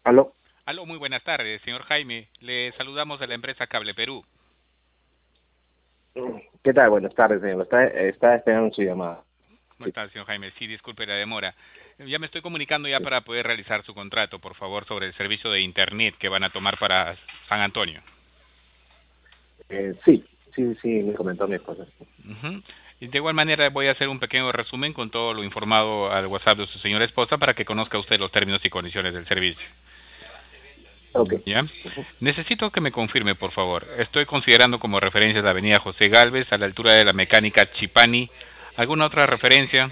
Aló. Aló, muy buenas tardes, señor Jaime. Le saludamos de la empresa Cable Perú. ¿Qué tal? Buenas tardes, señor. Está esperando su llamada. ¿Cómo Sí. está, señor Jaime? Sí, disculpe la demora. Ya me estoy comunicando ya para poder realizar su contrato, por favor, sobre el servicio de Internet que van a tomar para San Antonio. Sí, me comentó mi esposa. Ujú. Y de igual manera voy a hacer un pequeño resumen con todo lo informado al WhatsApp de su señora esposa para que conozca usted los términos y condiciones del servicio. Ok. ¿Ya? Ujú. Necesito que me confirme, por favor. Estoy considerando como referencia la avenida José Galvez, a la altura de la mecánica Chipani. ¿Alguna otra referencia?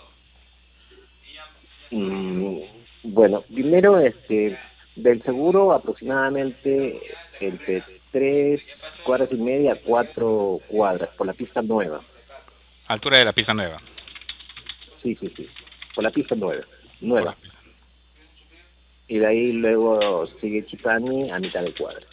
Mm, bueno, primero, del seguro aproximadamente entre 3 cuadras y media, 4 cuadras, por la pista nueva. Altura de la pista nueva. Sí, por la pista nueva. Por la, Nueva. Y de ahí luego sigue Chipani a mitad de cuadra.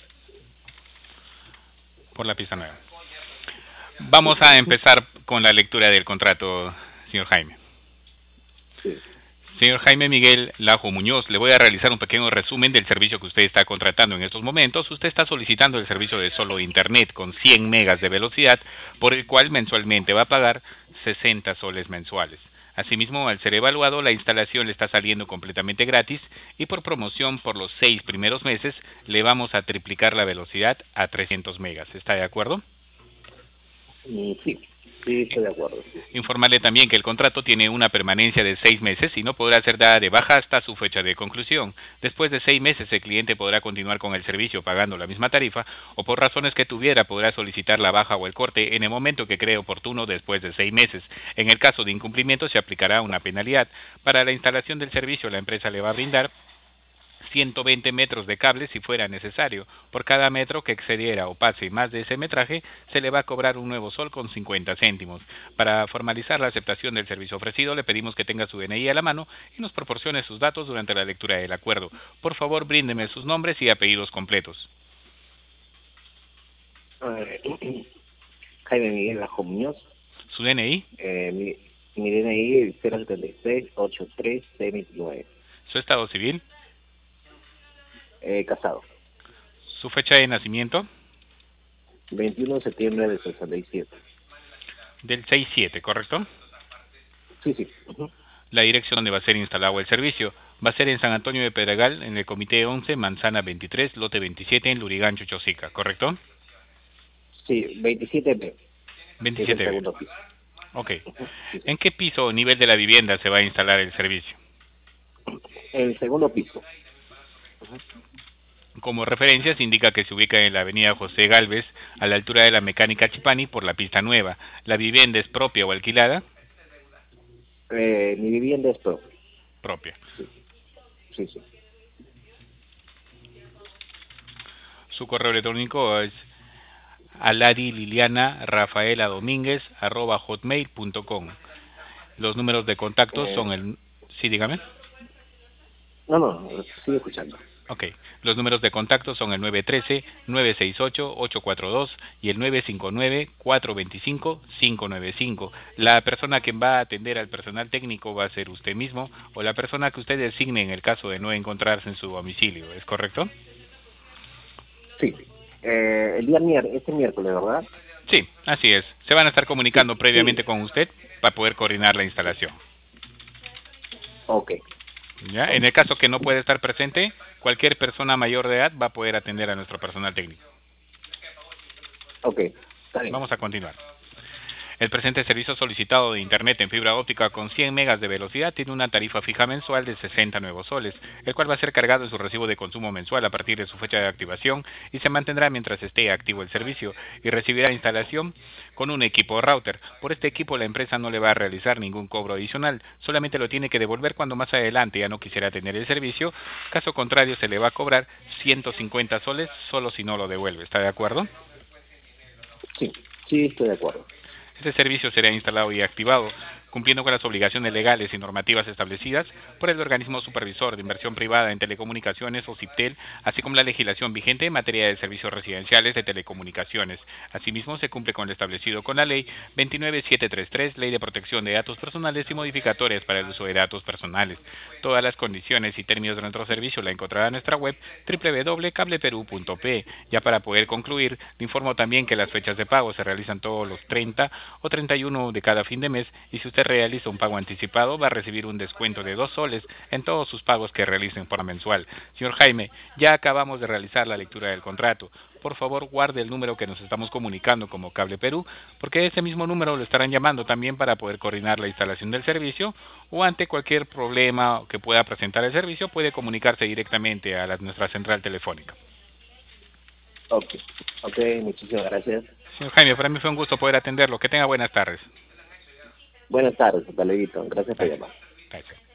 por la pista nueva. Vamos Sí. a Ujú. empezar con la lectura del contrato, señor Jaime. Sí. Señor Jaime Miguel Lajo Muñoz, le voy a realizar un pequeño resumen del servicio que usted está contratando en estos momentos. Usted está solicitando el servicio de solo Internet con 100 megas de velocidad, por el cual mensualmente va a pagar 60 soles mensuales. Asimismo, al ser evaluado, la instalación le está saliendo completamente gratis y por promoción por los 6 primeros meses le vamos a triplicar la velocidad a 300 megas. ¿Está de acuerdo? Sí, estoy de acuerdo. Sí. Informarle también que el contrato tiene una permanencia de 6 meses y no podrá ser dada de baja hasta su fecha de conclusión. Después de 6 meses el cliente podrá continuar con el servicio pagando la misma tarifa o por razones que tuviera podrá solicitar la baja o el corte en el momento que cree oportuno después de 6 meses. En el caso de incumplimiento se aplicará una penalidad. Para la instalación del servicio la empresa le va a brindar 120 metros de cable si fuera necesario. Por cada metro que excediera o pase más de ese metraje, se le va a cobrar un nuevo sol con 50 céntimos. Para formalizar la aceptación del servicio ofrecido, le pedimos que tenga su DNI a la mano y nos proporcione sus datos durante la lectura del acuerdo. Por favor, bríndeme sus nombres y apellidos completos. Eh, Jaime Miguel Lajo Muñoz. Su DNI, Mi DNI es 076-83-C29. su estado civil, Casado. su fecha de nacimiento, 21 de septiembre del 67. del 6-7, ¿correcto? Sí. Ujú. La dirección donde va a ser instalado el servicio va a ser en San Antonio de Pedregal, en el Comité 11, Manzana 23, Lote 27, en Lurigancho, Chosica, ¿correcto? Sí, 27B, que es el 27B. segundo piso. Ok. Ujú. Sí. ¿En qué piso o nivel de la vivienda se va a instalar el servicio? El segundo piso. Ujú. Como referencia se indica que se ubica en la avenida José Galvez, a la altura de la mecánica Chipani, por la pista nueva. ¿La vivienda es propia o alquilada? Mi vivienda es propia. Propia. Sí, sí. Su correo electrónico es alarililiana.rafaeladomínguez@hotmail.com. Los números de contacto son Eh, el... Sí, dígame. no, sigue escuchando. Ok, los números de contacto son el 913-968-842 y el 959-425-595. La persona que va a atender al personal técnico va a ser usted mismo o la persona que usted designe en el caso de no encontrarse en su domicilio, ¿es correcto? Sí. Este miércoles, ¿verdad? Sí, así es. Se van a estar Sí, comunicando sí. previamente con usted para poder coordinar la instalación. Ok, ¿Ya? En el caso que no pueda estar presente, cualquier persona mayor de edad va a poder atender a nuestro personal técnico. ok. Está bien. Vamos a continuar. El presente servicio solicitado de Internet en fibra óptica con 100 megas de velocidad tiene una tarifa fija mensual de 60 nuevos soles, el cual va a ser cargado en su recibo de consumo mensual a partir de su fecha de activación y se mantendrá mientras esté activo el servicio y recibirá instalación con un equipo router. Por este equipo la empresa no le va a realizar ningún cobro adicional, solamente lo tiene que devolver cuando más adelante ya no quisiera tener el servicio, caso contrario se le va a cobrar 150 soles solo si no lo devuelve. ¿Está de acuerdo? Sí, estoy de acuerdo. Este servicio será instalado y activado cumpliendo con las obligaciones legales y normativas establecidas por el Organismo Supervisor de Inversión Privada en Telecomunicaciones o CIPTEL, así como la legislación vigente en materia de servicios residenciales de telecomunicaciones. Asimismo, se cumple con lo establecido con la Ley 29733, Ley de Protección de Datos Personales y modificatorias para el uso de datos personales. Todas las condiciones y términos de nuestro servicio la encontrará en nuestra web www.cableperu.pe. Ya para poder concluir, le informo también que las fechas de pago se realizan todos los 30 o 31 de cada fin de mes, y si usted realiza un pago anticipado va a recibir un descuento de 2 soles en todos sus pagos que realicen por mensual. Señor Jaime, ya acabamos de realizar la lectura del contrato. Por favor, guarde el número que nos estamos comunicando como Cable Perú, porque ese mismo número lo estarán llamando también para poder coordinar la instalación del servicio, o ante cualquier problema que pueda presentar el servicio puede comunicarse directamente a nuestra central telefónica. Ok, ok, muchísimas gracias. Señor Jaime, para mí fue un gusto poder atenderlo. Que tenga buenas tardes. Buenas tardes, hasta luego. Gracias por Gracias. llamar. Gracias.